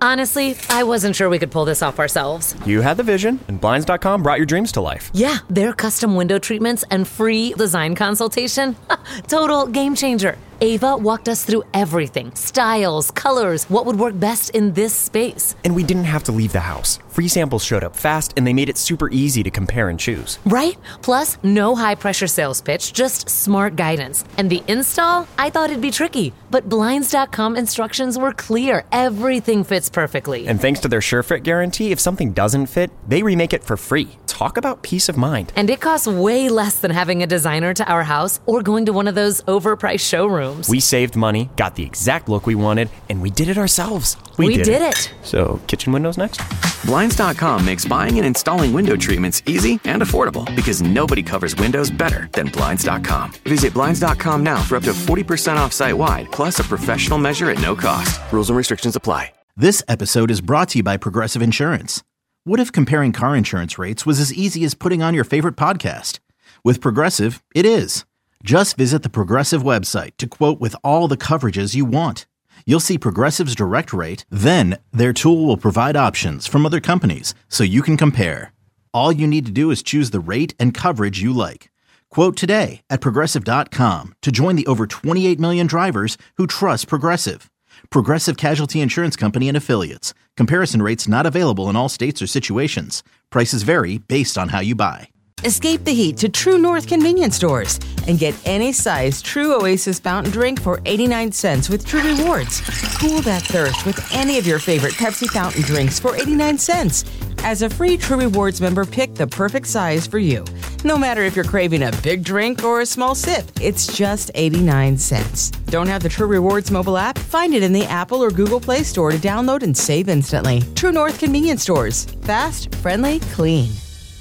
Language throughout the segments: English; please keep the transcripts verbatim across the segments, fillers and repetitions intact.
Honestly, I wasn't sure we could pull this off ourselves. You had the vision, and Blinds dot com brought your dreams to life. Yeah, their custom window treatments and free design consultation. Total game changer. Ava walked us through everything. Styles, colors, what would work best in this space. And we didn't have to leave the house. Free samples showed up fast, and they made it super easy to compare and choose. Right? Plus, no high-pressure sales pitch, just smart guidance. And the install? I thought it'd be tricky. But Blinds dot com instructions were clear. Everything fits perfectly. And thanks to their SureFit guarantee, if something doesn't fit, they remake it for free. Talk about peace of mind. And it costs way less than having a designer to our house or going to one of those overpriced showrooms. We saved money, got the exact look we wanted, and we did it ourselves. We, we did, did it. it. So, kitchen windows next? Blinds dot com makes buying and installing window treatments easy and affordable because nobody covers windows better than Blinds dot com. Visit Blinds dot com now for up to forty percent off site-wide, plus a professional measure at no cost. Rules and restrictions apply. This episode is brought to you by Progressive Insurance. What if comparing car insurance rates was as easy as putting on your favorite podcast? With Progressive, it is. Just visit the Progressive website to quote with all the coverages you want. You'll see Progressive's direct rate, then their tool will provide options from other companies so you can compare. All you need to do is choose the rate and coverage you like. Quote today at Progressive dot com to join the over twenty-eight million drivers who trust Progressive. Progressive Casualty Insurance Company and Affiliates. Comparison rates not available in all states or situations. Prices vary based on how you buy. Escape the heat to True North convenience stores and get any size True Oasis fountain drink for eighty-nine cents with True Rewards. Cool that thirst with any of your favorite Pepsi fountain drinks for eighty-nine cents. As a free True Rewards member, pick the perfect size for you. No matter if you're craving a big drink or a small sip, it's just eighty-nine cents. Don't have the True Rewards mobile app? Find it in the Apple or Google Play Store to download and save instantly. True North convenience stores. Fast, friendly, clean.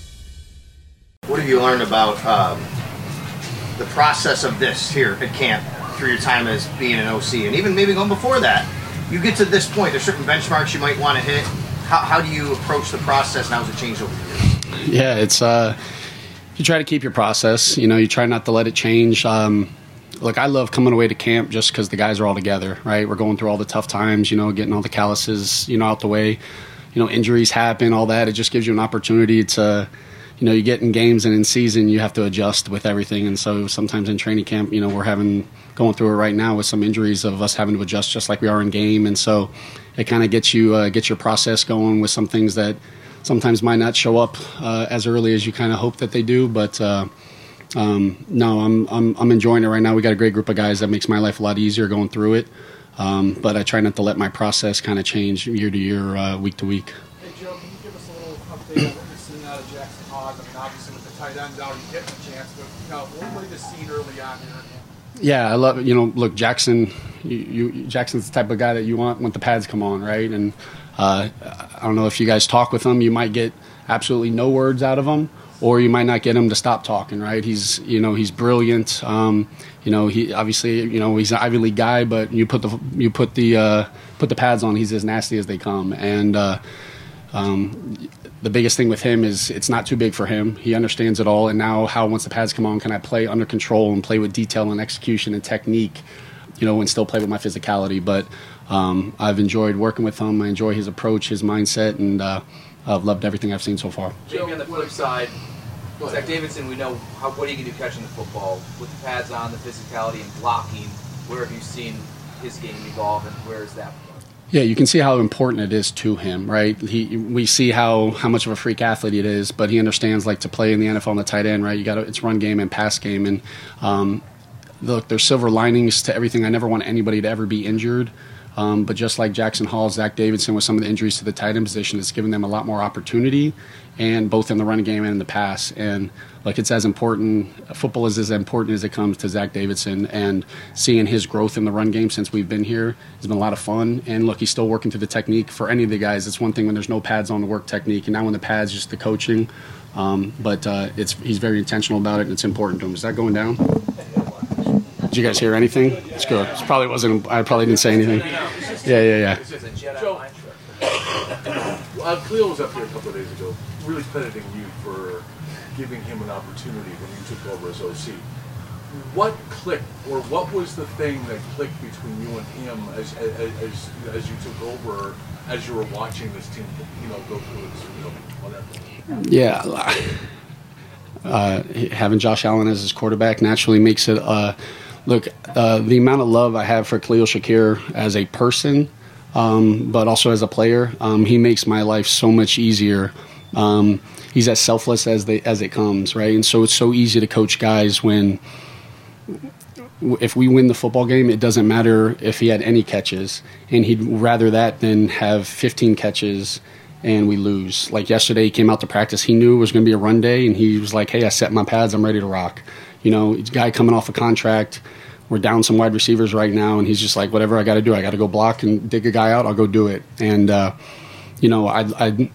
What have you learned about um, the process of this here at camp through your time as being an O C? And even maybe going before that, you get to this point, there's certain benchmarks you might want to hit. How, how do you approach the process and how has it changed over the years? Yeah, it's, uh, you try to keep your process. You know, you try not to let it change. Um, look, I love coming away to camp just because the guys are all together, right? We're going through all the tough times, you know, getting all the calluses, you know, out the way. You know, injuries happen, all that. It just gives you an opportunity to, you know, you get in games and in season, you have to adjust with everything. And so sometimes in training camp, you know, we're having, going through it right now with some injuries of us having to adjust just like we are in game. And so it kind of gets you, uh, gets your process going with some things that sometimes might not show up uh, as early as you kind of hope that they do. But uh, um, no, I'm, I'm, I'm enjoying it right now. We got a great group of guys that makes my life a lot easier going through it. Um, but I try not to let my process kind of change year to year, uh, week to week. Hey, Joe, can you give us a little update on what you're seeing out of Jackson Hogg? I mean, obviously with the tight ends out, he's getting a chance, but you know, what were you seeing early on here? Yeah, I love, you know, look, Jackson, you, you, Jackson's the type of guy that you want when the pads come on, right? And uh, I don't know if you guys talk with him, you might get absolutely no words out of him, or you might not get him to stop talking, right? He's, you know, he's brilliant. Um, you know, he obviously, you know, he's an Ivy League guy, but you put the you put the uh, put the pads on, he's as nasty as they come. And uh, um, the biggest thing with him is it's not too big for him. He understands it all. And now, how once the pads come on, can I play under control and play with detail and execution and technique, you know, and still play with my physicality? But um, I've enjoyed working with him. I enjoy his approach, his mindset, and uh, I've loved everything I've seen so far. Maybe on the flip side, Zach Davidson, we know how, what he can do catching the football. With the pads on, the physicality and blocking, where have you seen his game evolve and where is that? Yeah, you can see how important it is to him, right? He, we see how, how much of a freak athlete it is, but he understands, like, to play in the N F L on the tight end, right? You got it's run game and pass game, and um, look, there's silver linings to everything. I never want anybody to ever be injured. Um, but just like Jackson Hall, Zach Davidson, with some of the injuries to the tight end position, it's given them a lot more opportunity, and both in the run game and in the pass. And like, it's as important, football is as important as it comes to Zach Davidson, and seeing his growth in the run game since we've been here has been a lot of fun. And look, he's still working through the technique. For any of the guys, it's one thing when there's no pads on the work technique, and now when the pads, just the coaching. Um, but uh, it's he's very intentional about it, and it's important to him. Is that going down? Did you guys hear anything? It's good. It probably wasn't. I probably didn't say anything. Yeah, yeah, yeah. Joe, uh, Cleo was up here a couple of days ago, really crediting you for giving him an opportunity when you took over as O C. What clicked, or what was the thing that clicked between you and him as as, as, as you took over as you were watching this team, you know, go through its, you know, whatever? Yeah. Uh, having Josh Allen as his quarterback naturally makes it, uh, look, uh, the amount of love I have for Khalil Shakir as a person, um, but also as a player, um, he makes my life so much easier. Um, he's as selfless as they, as it comes, right? And so it's so easy to coach guys when, if we win the football game, it doesn't matter if he had any catches, and he'd rather that than have fifteen catches and we lose. Like yesterday, he came out to practice. He knew it was going to be a run day, and he was like, hey, I set my pads. I'm ready to rock. You know, it's a guy coming off a contract. We're down some wide receivers right now, and he's just like, whatever I got to do. I got to go block and dig a guy out. I'll go do it. And, uh, you know, I, I,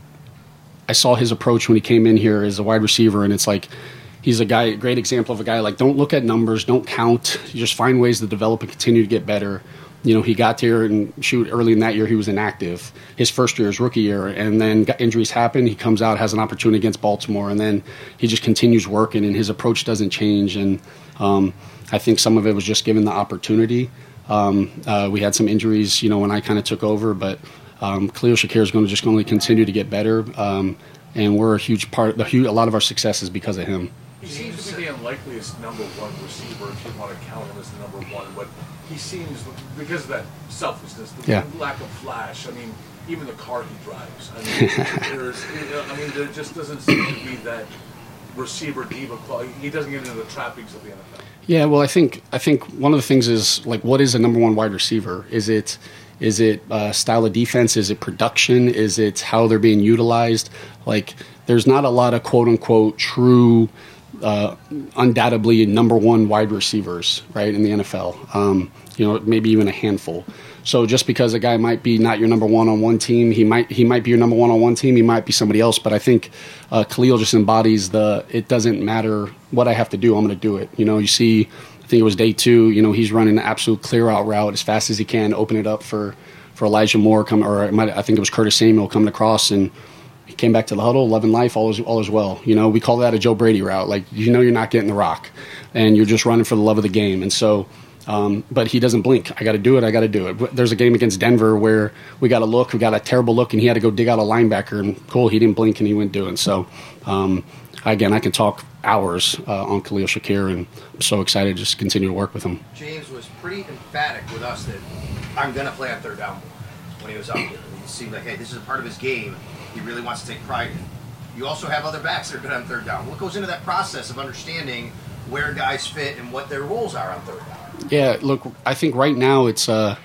I saw his approach when he came in here as a wide receiver, and it's like he's a guy, a great example of a guy, like, don't look at numbers, don't count. You just find ways to develop and continue to get better. You know, he got here and shoot early in that year, he was inactive. His first year, his rookie year, and then got injuries happen. He comes out, has an opportunity against Baltimore, and then he just continues working, and his approach doesn't change. And um, I think some of it was just given the opportunity. Um, uh, we had some injuries, you know, when I kind of took over, but um, Khalil Shakir is going to just going to continue to get better, um, and we're a huge part. The huge, a lot of our success is because of him. He seems to be the unlikeliest number one receiver, if you want to count him as the number one, but he seems, because of that selflessness, the yeah. lack of flash. I mean, even the car he drives. I mean, there's, I mean, there just doesn't seem to be that receiver diva quality. He doesn't get into the trappings of the N F L. Yeah, well, I think I think one of the things is, like, what is a number one wide receiver? Is it is it uh, style of defense? Is it production? Is it how they're being utilized? Like, there's not a lot of quote unquote true. Uh, undoubtedly number one wide receivers, right, in the N F L. Um, you know, maybe even a handful. So just because a guy might be not your number one on one team, he might he might be your number one on one team. He might be somebody else. But I think uh, Khalil just embodies the. It doesn't matter what I have to do. I'm going to do it. You know, you see, I think it was day two. You know, he's running an absolute clear out route as fast as he can, open it up for for Elijah Moore come, or it might, I think it was Curtis Samuel coming across and. He came back to the huddle, loving life, all is, all is well. You know, we call that a Joe Brady route. Like, you know you're not getting the rock, and you're just running for the love of the game. And so, um, but he doesn't blink. I got to do it, I got to do it. There's a game against Denver where we got a look, we got a terrible look, and he had to go dig out a linebacker, and cool, he didn't blink, and he went doing. So, um, again, I can talk hours uh, on Khalil Shakir, and I'm so excited to just continue to work with him. James was pretty emphatic with us that I'm going to play on third down when he was out there. It seemed like, hey, this is a part of his game. He really wants to take pride in. You also have other backs that are good on third down. What goes into that process of understanding where guys fit and what their roles are on third down? Yeah, look, I think right now it's uh,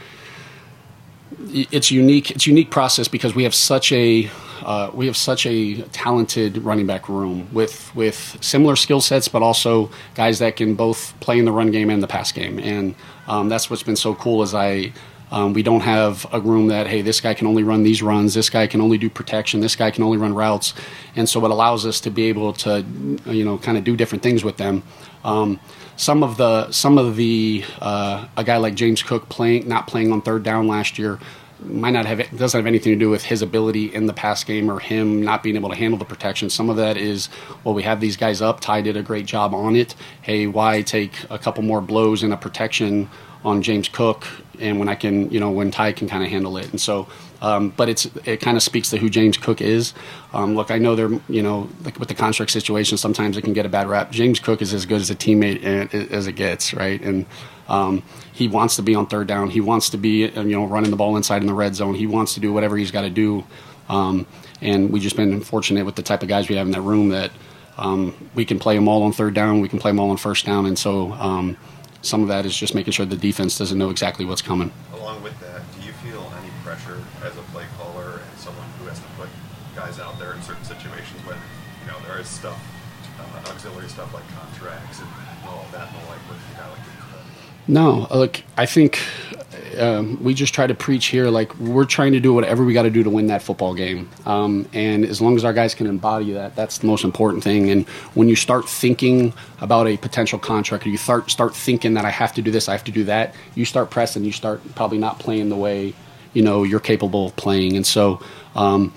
it's unique. It's a unique process because we have such a uh, we have such a talented running back room with with similar skill sets, but also guys that can both play in the run game and the pass game. And um, that's what's been so cool. Is I. Um, we don't have a room that, hey, this guy can only run these runs, this guy can only do protection, this guy can only run routes. And so it allows us to be able to, you know, kind of do different things with them. Um, some of the, some of the, uh, a guy like James Cook playing, not playing on third down last year, might not have, doesn't have anything to do with his ability in the pass game or him not being able to handle the protection. Some of that is, well, we have these guys up. Ty did a great job on it. Hey, why take a couple more blows in a protection on James Cook, and when I can, you know, when Ty can kind of handle it. And so, um, but it's it kind of speaks to who James Cook is. Um, look, I know they're, you know, like with the contract situation, sometimes it can get a bad rap. James Cook is as good as a teammate as it gets, right? And um, he wants to be on third down. He wants to be, you know, running the ball inside in the red zone. He wants to do whatever he's got to do. Um, and we've just been fortunate with the type of guys we have in that room that um, we can play them all on third down. We can play them all on first down. And so, um, some of that is just making sure the defense doesn't know exactly what's coming. Along with that, do you feel any pressure as a play caller and someone who has to put guys out there in certain situations when, you know, there is stuff, uh, auxiliary stuff like contracts and all of that and the like with a guy like James Cook? No, look, I think um, we just try to preach here, like, we're trying to do whatever we got to do to win that football game. Um, and as long as our guys can embody that, that's the most important thing. And when you start thinking about a potential contract, or you start, start thinking that I have to do this, I have to do that, you start pressing, you start probably not playing the way, you know, you're capable of playing. And so um,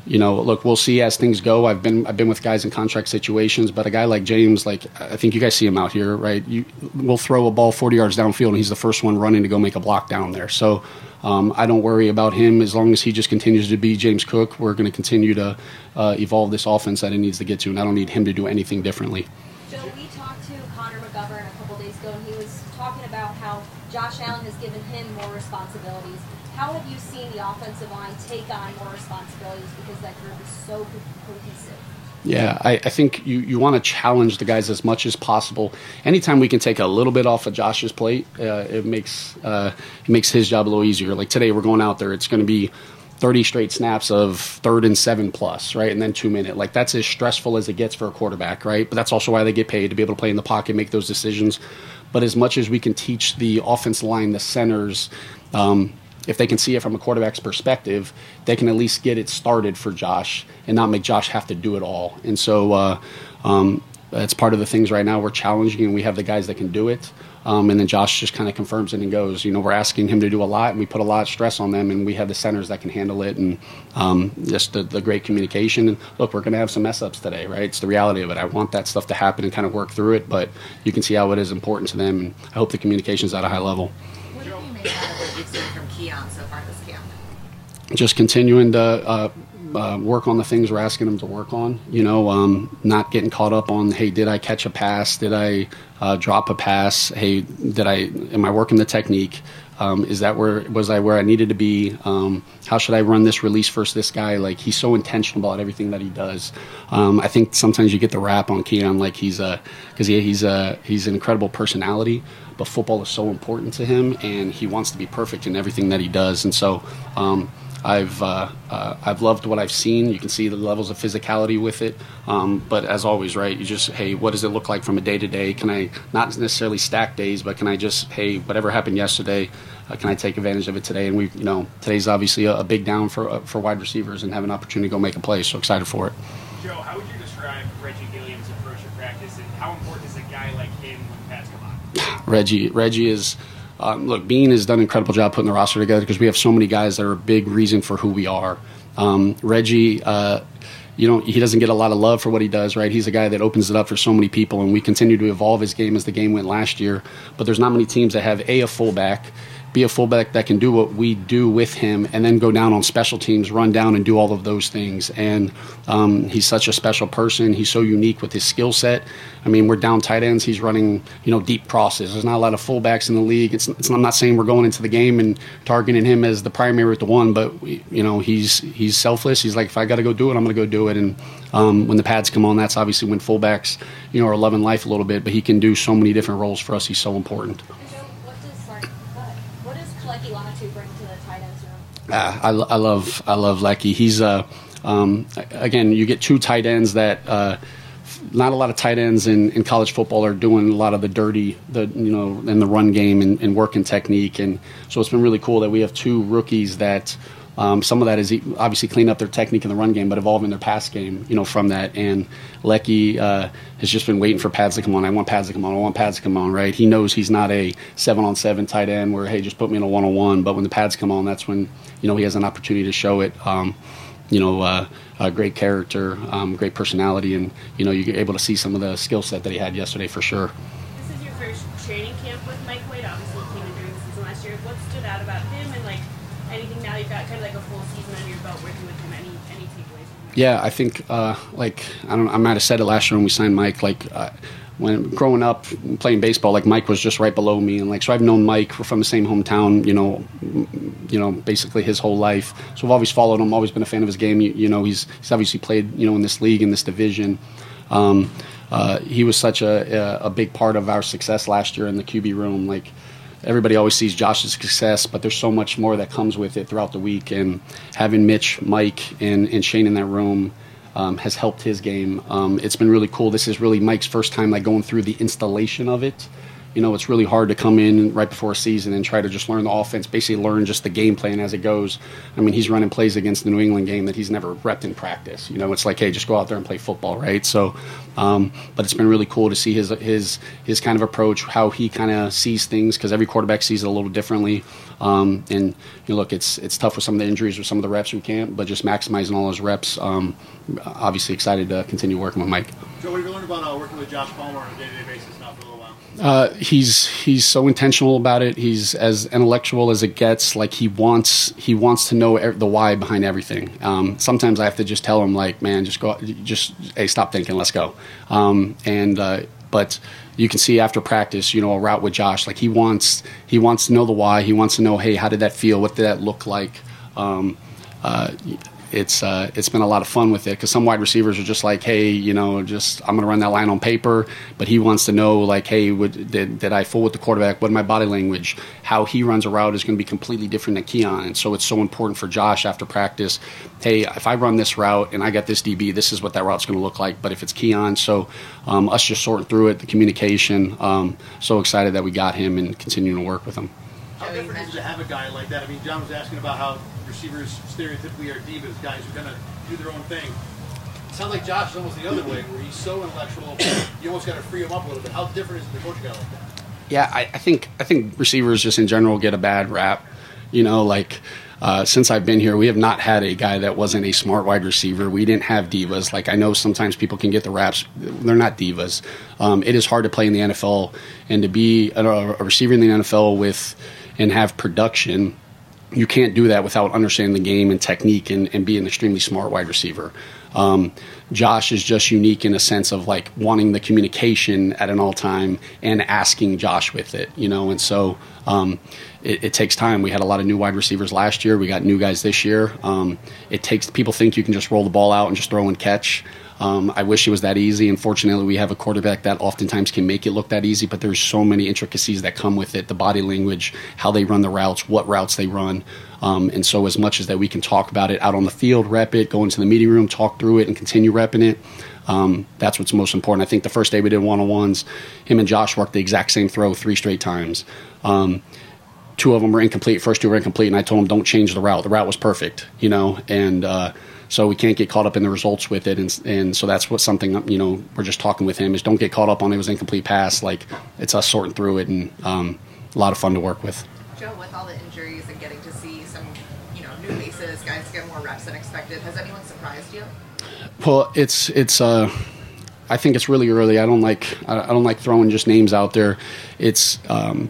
you know, look, we'll see as things go. I've been I've been with guys in contract situations, but a guy like James, like I think you guys see him out here, right? You, we'll throw a ball forty yards downfield, and he's the first one running to go make a block down there. So um, I don't worry about him as long as he just continues to be James Cook. We're going to continue to uh, evolve this offense that it needs to get to, and I don't need him to do anything differently. Joe, we talked to Connor McGovern a couple days ago, and he was talking about how Josh Allen has given him more responsibilities. How have you seen the offensive line take on more responsibilities because that group is so cohesive? Yeah, I, I think you, you want to challenge the guys as much as possible. Anytime we can take a little bit off of Josh's plate, uh, it makes uh, it makes his job a little easier. Like today, we're going out there. It's going to be thirty straight snaps of third and seven plus, right, and then two minute. Like that's as stressful as it gets for a quarterback, right? But that's also why they get paid, to be able to play in the pocket, make those decisions. But as much as we can teach the offensive line, the centers, um, if they can see it from a quarterback's perspective, they can at least get it started for Josh and not make Josh have to do it all. And so uh, um, that's part of the things right now we're challenging, and we have the guys that can do it. Um, and then Josh just kind of confirms it and goes. You know, we're asking him to do a lot, and we put a lot of stress on them, and we have the centers that can handle it, and um, just the, the great communication. And look, we're going to have some mess-ups today, right? It's the reality of it. I want that stuff to happen and kind of work through it, but you can see how it is important to them, and I hope the communication's at a high level. What have you made out of what you've seen from Keon so far this camp? Just continuing to uh, uh, work on the things we're asking them to work on. You know, um, not getting caught up on, hey, did I catch a pass? Did I uh, drop a pass? Hey, did I? Am I working the technique? Um, is that where was I where I needed to be? Um, how should I run this release versus this guy? Like he's so intentional about everything that he does. Um, I think sometimes you get the rap on Keon like he's a because he, he's a he's an incredible personality, but football is so important to him, and he wants to be perfect in everything that he does. And so um, I've uh, uh, I've loved what I've seen. You can see the levels of physicality with it. Um, but as always, right, you just, hey, what does it look like from a day-to-day? Can I not necessarily stack days, but can I just, hey, whatever happened yesterday, uh, can I take advantage of it today? And we, you know, today's obviously a, a big down for uh, for wide receivers and have an opportunity to go make a play. So excited for it. Joe, how would you describe Reggie Gilliam's approach to practice, and how important is a guy like him when pads come on? Reggie, Reggie is. Um, look, Bean has done an incredible job putting the roster together because we have so many guys that are a big reason for who we are. Um, Reggie, uh, you know, he doesn't get a lot of love for what he does, right? He's a guy that opens it up for so many people, and we continue to evolve his game as the game went last year. But there's not many teams that have, A, a fullback, be a fullback that can do what we do with him, and then go down on special teams, run down and do all of those things. And um, he's such a special person. He's so unique with his skill set. I mean, we're down tight ends. He's running, you know, deep crosses. There's not a lot of fullbacks in the league. It's, it's I'm not saying we're going into the game and targeting him as the primary with the one, but we, you know, he's he's selfless. He's like, if I got to go do it, I'm going to go do it. And um, when the pads come on, that's obviously when fullbacks, you know, are loving life a little bit. But he can do so many different roles for us. He's so important. Uh, I, I love I love Lecky. He's uh, um, again, you get two tight ends that uh, not a lot of tight ends in, in college football are doing a lot of the dirty, the you know, in the run game and, and working technique. And so it's been really cool that we have two rookies that um, some of that is obviously clean up their technique in the run game, but evolving their pass game, you know, from that. And Lecky uh, has just been waiting for pads to come on. I want pads to come on. I want pads to come on, right? He knows he's not a seven-on-seven tight end where, hey, just put me in a one-on-one. But when the pads come on, that's when, you know, he has an opportunity to show it. Um, you know, uh, a great character, um, great personality, and, you know, you're able to see some of the skill set that he had yesterday for sure. This is your first training camp with Mike White. Obviously, he came in during the season last year. What stood out about him, and, like, anything now you've got kind of like a full season under your belt working with him? Any any takeaways from him? Yeah, I think, uh, like, I don't I might have said it last year when we signed Mike, like, uh, when growing up playing baseball, like Mike was just right below me, and like so I've known Mike. We're from the same hometown, you know, you know, basically his whole life. So I've always followed him, always been a fan of his game. You, you know, he's he's obviously played, you know, in this league, in this division. Um, uh, he was such a, a a big part of our success last year in the Q B room. Like everybody always sees Josh's success, but there's so much more that comes with it throughout the week. And having Mitch, Mike, and and Shane in that room Um, has helped his game. Um, it's been really cool. This is really Mike's first time like going through the installation of it, you know, it's really hard to come in right before a season and try to just learn the offense, basically learn just the game plan as it goes. I mean, he's running plays against the New England game that he's never repped in practice. You know, it's like, hey, just go out there and play football, right? So, um, but it's been really cool to see his his his kind of approach, how he kind of sees things, because every quarterback sees it a little differently. Um, and you know, look, it's it's tough with some of the injuries or some of the reps we can't, but just maximizing all those reps. Um, obviously excited to continue working with Mike. Joe, what have you learned about uh, working with Josh Palmer on a day-to-day basis now for a little while? Uh, he's he's so intentional about it. He's as intellectual as it gets. Like he wants he wants to know er- the why behind everything. Um, sometimes I have to just tell him, like, man, just go, just hey, stop thinking, let's go. Um, and uh, but you can see after practice, you know, a route with Josh, like he wants he wants to know the why. He wants to know, hey, how did that feel? What did that look like? Um, uh, It's uh, it's been a lot of fun with it, because some wide receivers are just like, hey, you know, just I'm going to run that line on paper, but he wants to know, like, hey, would, did did I fool with the quarterback? What my body language? How he runs a route is going to be completely different than Keon, and so it's so important for Josh after practice. Hey, if I run this route and I got this D B, this is what that route's going to look like. But if it's Keon, so um, us just sorting through it, the communication. Um, so excited that we got him and continuing to work with him. How different is it to have a guy like that? I mean, John was asking about how receivers stereotypically are divas, guys who kind of do their own thing. It sounds like Josh is almost the other way, where he's so intellectual, you almost got to free him up a little bit. How different is it to coach a guy like that? Yeah, I, I think I think receivers just in general get a bad rap. You know, like uh, since I've been here, we have not had a guy that wasn't a smart wide receiver. We didn't have divas. Like, I know sometimes people can get the raps. They're not divas. Um, it is hard to play in the N F L, and to be a, a receiver in the N F L with and have production. You can't do that without understanding the game and technique and, and being an extremely smart wide receiver. Um, Josh is just unique in a sense of like wanting the communication at an all time and asking Josh with it, you know, and so um, it, it takes time. We had a lot of new wide receivers last year. We got new guys this year. Um, it takes people think you can just roll the ball out and just throw and catch. Um, I wish it was that easy. Unfortunately, we have a quarterback that oftentimes can make it look that easy, but there's so many intricacies that come with it, the body language, how they run the routes, what routes they run. Um, and so as much as that we can talk about it out on the field, rep it, go into the meeting room, talk through it, and continue repping it, um, that's what's most important. I think the first day we did one-on-ones, him and Josh worked the exact same throw three straight times. Um, two of them were incomplete, first two were incomplete, and I told him, don't change the route. The route was perfect, you know, and uh, so we can't get caught up in the results with it, and, and so that's what something, you know, we're just talking with him is don't get caught up on it was incomplete pass. Like, it's us sorting through it, and um, a lot of fun to work with. Joe, with all the injuries and getting to see some, you know, new faces, guys get more reps than expected, has anyone surprised you? Well, it's it's. Uh, I think it's really early. I don't like I don't like throwing just names out there. It's um,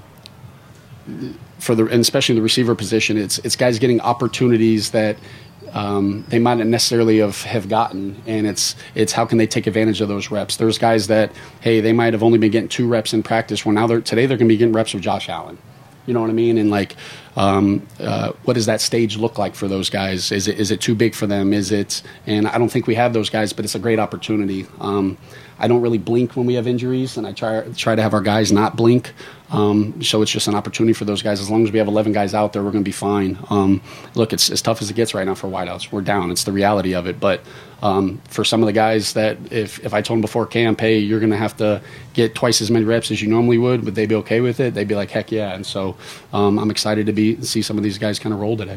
for the and especially the receiver position. It's it's guys getting opportunities that um, they might not necessarily have, have gotten, and it's it's how can they take advantage of those reps. There's guys that hey they might have only been getting two reps in practice. Well, now they're today they're going to be getting reps with Josh Allen. You know what I mean? And like, um, uh, what does that stage look like for those guys? Is it is it too big for them? Is it? And I don't think we have those guys, but it's a great opportunity. Um, I don't really blink when we have injuries, and I try try to have our guys not blink. Um, so it's just an opportunity for those guys. As long as we have eleven guys out there, we're going to be fine. Um, look, it's as tough as it gets right now for wideouts. We're down. It's the reality of it. But um, for some of the guys that if, if I told them before camp, hey, you're going to have to get twice as many reps as you normally would, would they be okay with it? They'd be like, heck yeah. And so um, I'm excited to be see some of these guys kind of roll today.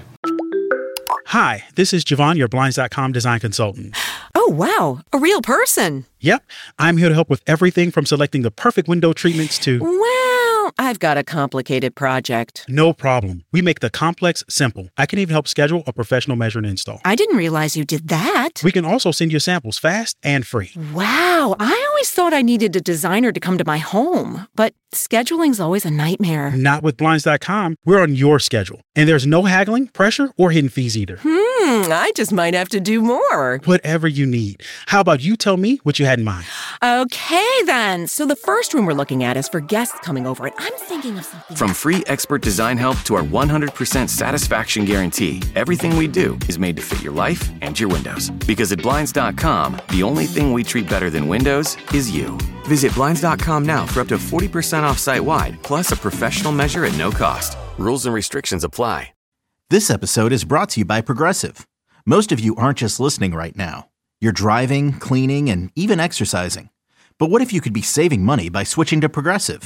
Hi, this is Javon, your Blinds dot com design consultant. Oh, wow. A real person. Yep. I'm here to help with everything from selecting the perfect window treatments to... Well, I've got a complicated project. No problem. We make the complex simple. I can even help schedule a professional measure and install. I didn't realize you did that. We can also send you samples fast and free. Wow. I always thought I needed a designer to come to my home, but scheduling's always a nightmare. Not with Blinds dot com. We're on your schedule. And there's no haggling, pressure, or hidden fees either. Hmm, I just might have to do more. Whatever you need. How about you tell me what you had in mind? Okay, then. So the first room we're looking at is for guests coming over, and I'm thinking of something... From free expert design help to our one hundred percent satisfaction guarantee, everything we do is made to fit your life and your windows. Because at Blinds dot com, the only thing we treat better than windows is you. Visit Blinds dot com now for up to forty percent off site-wide, plus a professional measure at no cost. Rules and restrictions apply. This episode is brought to you by Progressive. Most of you aren't just listening right now. You're driving, cleaning, and even exercising. But what if you could be saving money by switching to Progressive?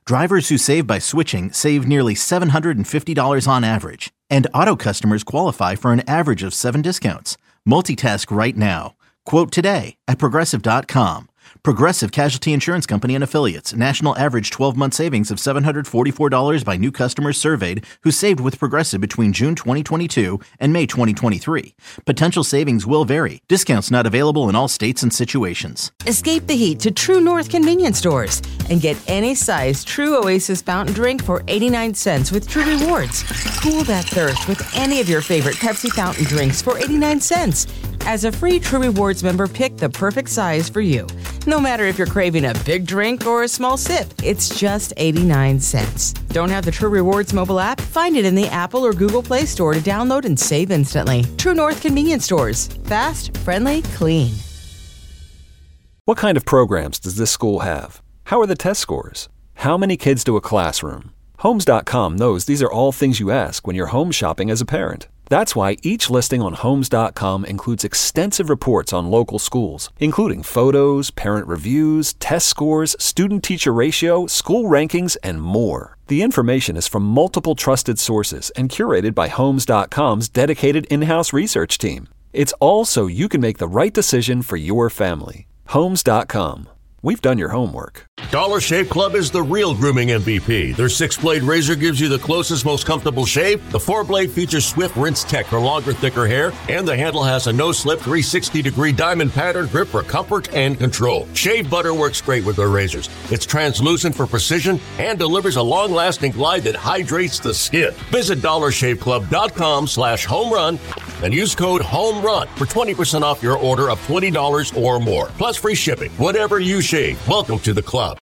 Drivers who save by switching save nearly seven hundred fifty dollars on average. And auto customers qualify for an average of seven discounts. Multitask right now. Quote today at Progressive dot com. Progressive Casualty Insurance Company and Affiliates. National average twelve-month savings of seven hundred forty-four dollars by new customers surveyed who saved with Progressive between June twenty twenty-two and May twenty twenty-three. Potential savings will vary. Discounts not available in all states and situations. Escape the heat to True North convenience stores and get any size True Oasis fountain drink for eighty-nine cents with True Rewards. Cool that thirst with any of your favorite Pepsi fountain drinks for eighty-nine cents. As a free True Rewards member, pick the perfect size for you. No matter if you're craving a big drink or a small sip, it's just eighty-nine cents. Don't have the True Rewards mobile app? Find it in the Apple or Google Play Store to download and save instantly. True North convenience stores. Fast, friendly, clean. What kind of programs does this school have? How are the test scores? How many kids to a classroom? Homes dot com knows these are all things you ask when you're home shopping as a parent. That's why each listing on Homes dot com includes extensive reports on local schools, including photos, parent reviews, test scores, student-teacher ratio, school rankings, and more. The information is from multiple trusted sources and curated by Homes dot com's dedicated in-house research team. It's all so you can make the right decision for your family. Homes dot com. We've done your homework. Dollar Shave Club is the real grooming M V P. Their six-blade razor gives you the closest, most comfortable shave. The four-blade features Swift Rinse Tech for longer, thicker hair. And the handle has a no-slip three hundred sixty degree diamond pattern grip for comfort and control. Shave butter works great with their razors. It's translucent for precision and delivers a long-lasting glide that hydrates the skin. Visit dollar shave club dot com slash home run and use code HOMERUN for twenty percent off your order of twenty dollars or more. Plus free shipping. Whatever you shave, welcome to the club.